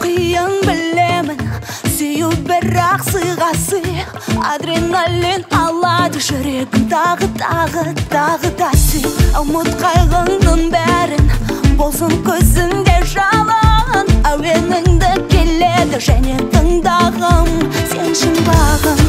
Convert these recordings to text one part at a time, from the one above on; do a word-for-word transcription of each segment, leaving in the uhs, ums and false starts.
қиын білемін, сүйу бірақ сыйға сый. Адреналин алады жүрегім, тағы тағы тағы да сүй. Ұмыт қайғыңның бәрін, болсын көзіңде жалын. Әуеніңді келеді және тыңдағым, сен жұмбағым.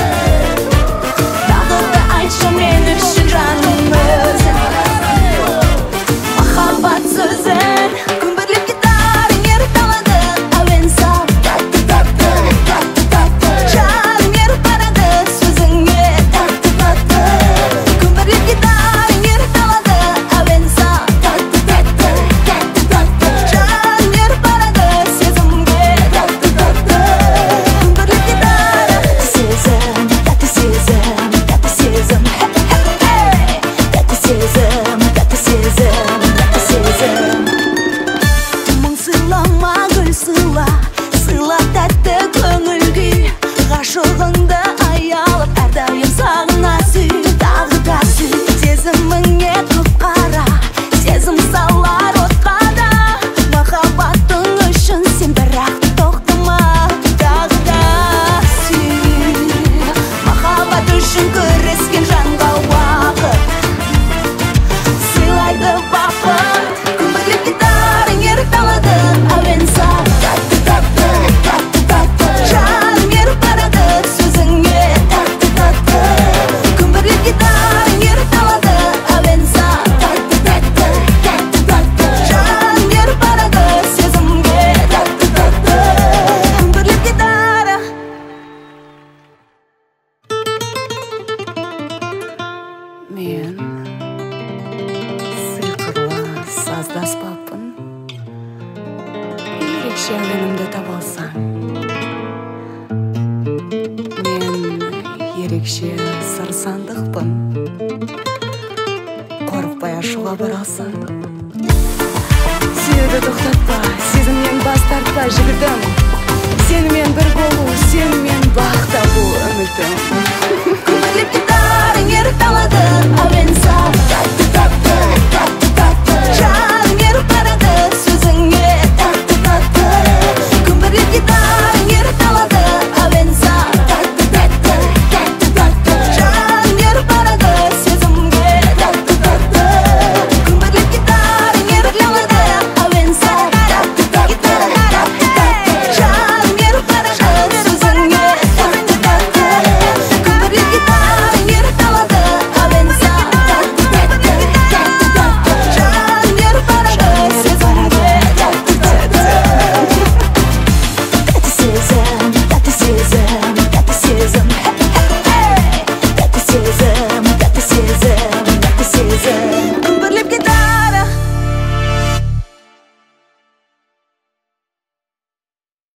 Тағы да айтшы мен үшін жаным өзің, махаббат сөзін. Күмбірлеп гитараң еріп талады, әуен сал тәтті тәтті тәтті тәтті. Жаным еріп барады сөзіңе тәтті тәтті. Күмбірлеп гитараң еріп талады, әуен сал тәтті тәтті тәтті тәтті. Жаным еріп барады сезімге тәтті тәтті. Күмбірлеп гитара, сезім, тәтті сезім, тәтті сезім. Тәтті сезім, тәтті сезім, тәтті сезім. Мың сыйлама гүл сыйла, сыйла тәтті көңіл күй. Ғашығыңды аялап әрдайым сағына сүй, тағы да сүй. Сезіміңе құп-қара, сезім салар отқа да. Махаббатың үшін сен бірақ тоқтама, тағы да сүй. Махаббат үшін күрескен жанға уақыт сыйлайды бақыт. Күмбірлеп гитараң еріп талады, әуен сал тәтті тәтті тәтті тәтті. Жаным еріп барады сөзіңе тәтті тәтті. Күмбірлеп гитараң еріп талады, әуен сал тәтті тәтті тәтті тәтті. Жаным еріп барады сезімге тәтті тәтті. Күмбірлеп гитара. Мен сиқырлы саздаспаппын, ерекше әуенімді таба алсаң. Мен ерекше сарсандықпын, қорықпай ашуға бара алсаң. Сүйуді тоқтатпа, сезімнен бас тартпа жігітім. Сенімен бір болу, сенімен бақ табу үмітім.